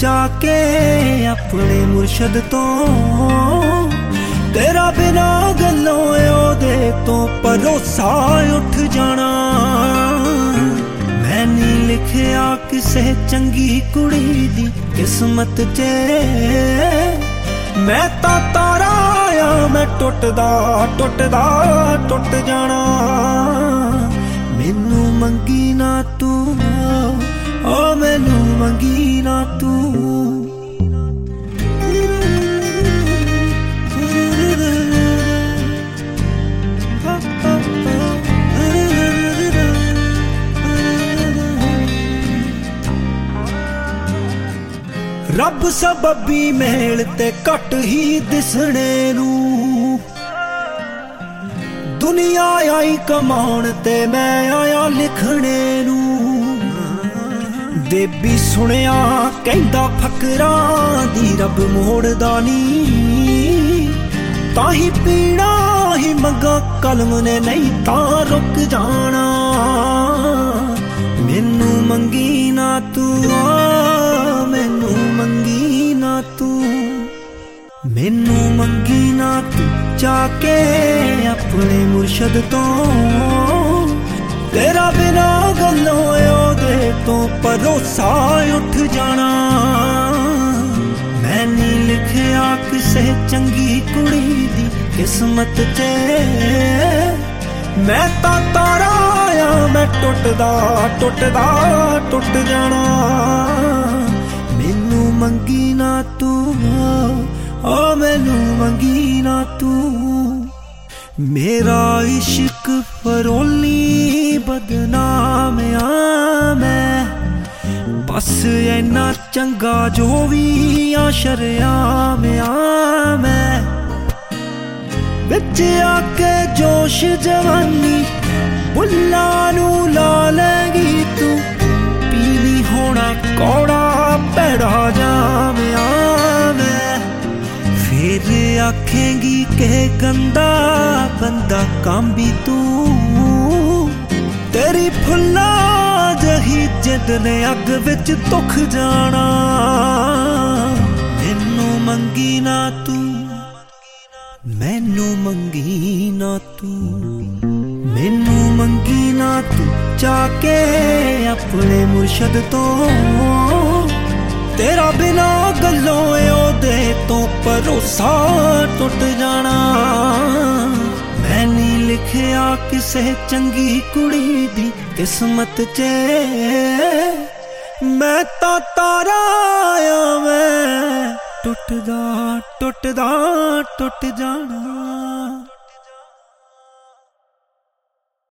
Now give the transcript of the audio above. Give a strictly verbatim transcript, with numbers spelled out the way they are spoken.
जाके अपने मुर्शद तो तेरा बिना गल्लों ओदे तो भरोसा उठ जाना। मैं नहीं लिखिया किसे चंगी कुड़ी दी किस्मत च, मैं ता तारा आया मैं टुटदा टुटदा टुट जाना। मैनू मंगी ना तू ओ मैनू मंगी ना तू। रब सबबी मेल ते घट ही दिसने नू, दुनिया आई कमाउण ते मैं आया लिखने नू। देबी सुनिया कहंदा फकरां दी रब मोड़दा नी, ताही पीना ही मंगा कलम ने नहीं तां रुक जाना। मैनू मंगी ना तू मैनू मंगी ना तू, मैनू मंगी ना तू जाके अपने मुर्शद तो तेरा बिना गल्लों ओदे तो भरोसा उठ जाना। मैं नहीं लिखिया किसे चंगी कुड़ी दी किस्मत च, मैं ता तारा आया मैं टुटदा टुटदा टुट जाना। मैनू मंगी ना तू ओ मैनू मंगी ना तू। मेरा इश्क फरोली बदनाम आ मैं, बस इन्ना चंगा जो भी आ शर्याम आ मैं। बिच आके जोश जवानी बुल्ला नू ला लेगी तू, पीली होना कौड़ा पैड़ा जाम आ मैं। फिर आखेंगी के गंदा बंदा काम भी तू, तेरी फुल्ला जही जिद ने अग विच दुख जाना। मैनू मंगी ना तू मैनू मंगी ना तू, मैनू मंगी ना तू जाके अपने मुर्शद तो तेरा बिना गल्लों ओदे तो भरोसा टुट जाना। मैं नहीं लिखिया किसे चंगी कुड़ी दी किस्मत च, मैं ता तारा आया मैं टुटदा टुटदा टुट जाना।